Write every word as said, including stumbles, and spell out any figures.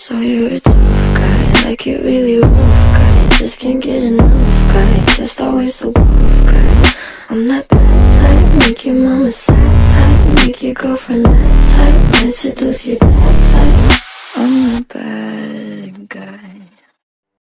So you're a tough guy, like it really rough guy. Just can't get enough guy, just always so buff guy. I'm that bad type, make your mama sad type, make your girlfriend that type, might seduce your dad type.